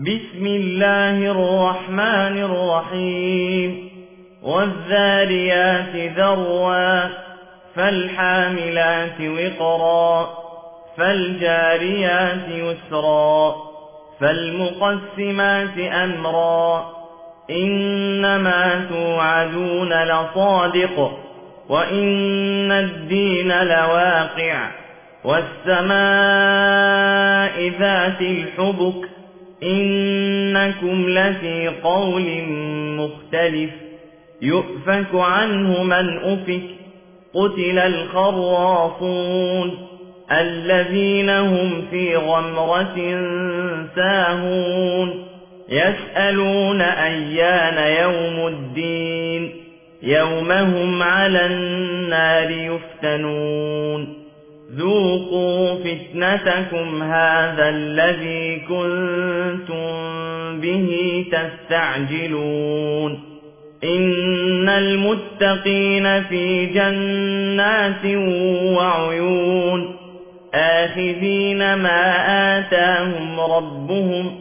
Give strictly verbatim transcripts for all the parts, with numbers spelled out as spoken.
بسم الله الرحمن الرحيم والذاريات ذروا فالحاملات وقرا فالجاريات يسرا فالمقسمات أمرا إنما توعدون لصادق وإن الدين لواقع والسماء ذات الحبك إنكم لفي قول مختلف يؤفك عنه من أفك قتل الخراصون الذين هم في غمرة ساهون يسألون أيان يوم الدين يوم هم على النار يفتنون ذوقوا فتنتكم هذا الذي كنتم به تستعجلون إن المتقين في جنات وعيون آخذين ما آتاهم ربهم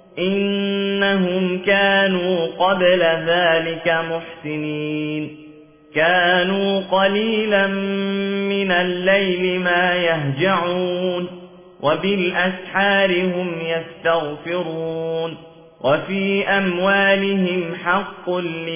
إنهم كانوا قبل ذلك محسنين كانوا قليلا من الليل ما يهجعون وبالأسحار هم يستغفرون وفي أموالهم حق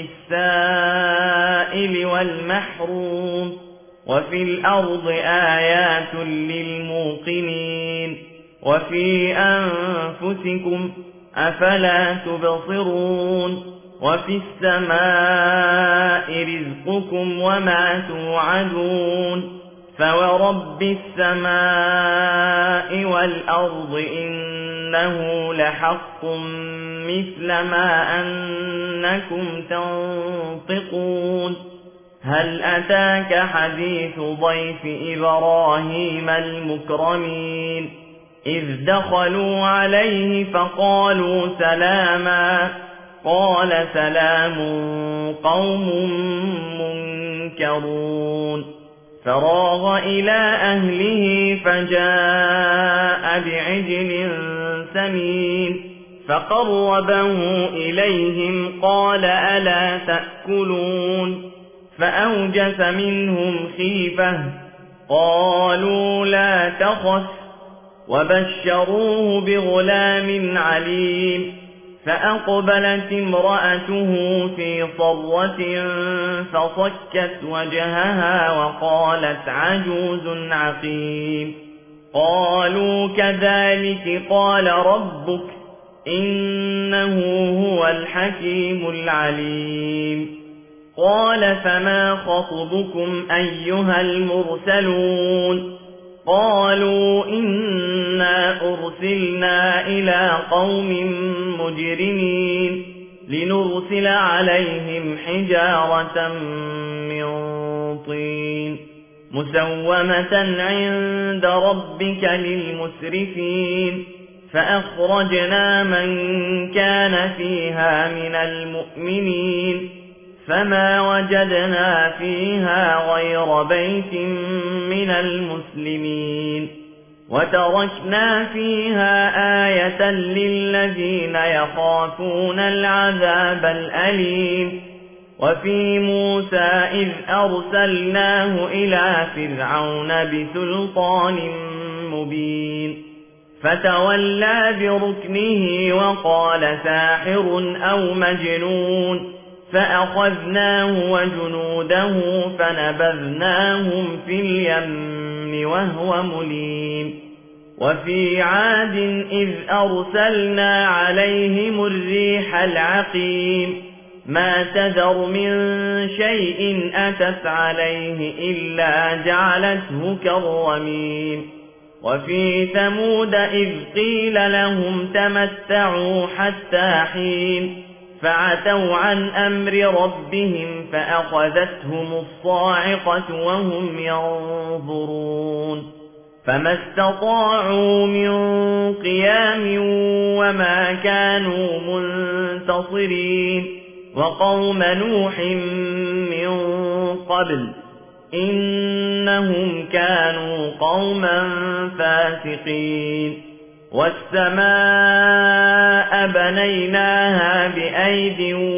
للسائل والمحروم وفي الأرض آيات للموقنين وفي أنفسكم أفلا تبصرون وفي السماء رزقكم وما توعدون فورب السماء والأرض إنه لحق مثل ما أنكم تنطقون هل أتاك حديث ضيف إبراهيم المكرمين إذ دخلوا عليه فقالوا سلاما قال سلام قوم منكرون فراغ إلى أهله فجاء بعجل سمين فقربه إليهم قال ألا تأكلون فأوجس منهم خيفة قالوا لا تخف وبشروه بغلام عليم فأقبلت امرأته في صرة فصكت وجهها وقالت عجوز عقيم قالوا كذلك قال ربك إنه هو الحكيم العليم قال فما خطبكم أيها المرسلون قالوا إنا أرسلنا إلى قوم مجرمين لنرسل عليهم حجارة من طين مسومة عند ربك للمسرفين فأخرجنا من كان فيها من المؤمنين فما وجدنا فيها غير بيت من المسلمين وتركنا فيها آية للذين يخافون العذاب الأليم وفي موسى إذ أرسلناه إلى فرعون بسلطان مبين فتولى بركنه وقال ساحر أو مجنون فأخذناه وجنوده فنبذناهم في اليم وهو مليم وفي عاد إذ أرسلنا عليهم الريح العقيم ما تذر من شيء أتت عليه إلا جعلته كالرميم وفي ثمود إذ قيل لهم تمتعوا حتى حين فعتوا عن أمر ربهم فأخذتهم الصاعقة وهم ينظرون فما استطاعوا من قيام وما كانوا منتصرين وقوم نوح من قبل إنهم كانوا قوما فاسقين والسماء بنيناها بأيد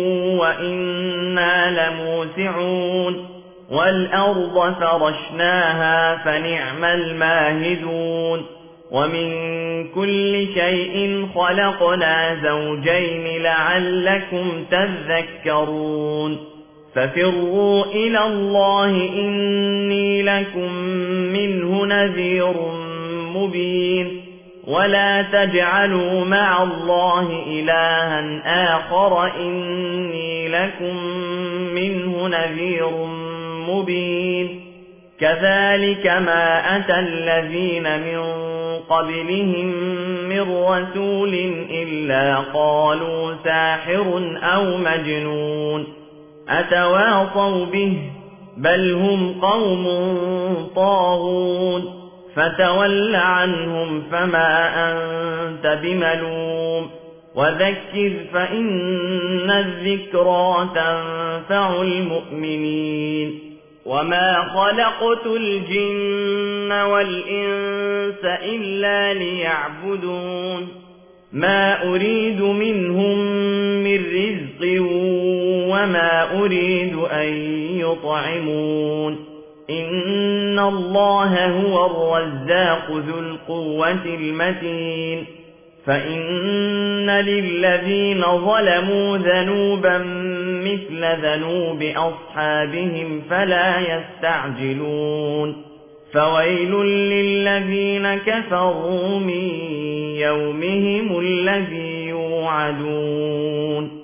وإنا لموسعون والأرض فرشناها فنعم الماهدون ومن كل شيء خلقنا زوجين لعلكم تذكرون ففروا إلى الله إني لكم منه نذير مبين ولا تجعلوا مع الله إلها آخر إني لكم منه نذير مبين كذلك ما أتى الذين من قبلهم من رسول إلا قالوا ساحر أو مجنون أتواصوا به بل هم قوم طاغون فتول عنهم فما أنت بملوم وذكر فإن الذكرى تنفع المؤمنين وما خلقت الجن والإنس إلا ليعبدون ما أريد منهم من رزق وما أريد أن يطعمون إن الله هو الرزاق ذو القوة المتين فإن للذين ظلموا ذنوبا مثل ذنوب أصحابهم فلا يستعجلون فويل للذين كفروا من يومهم الذي يوعدون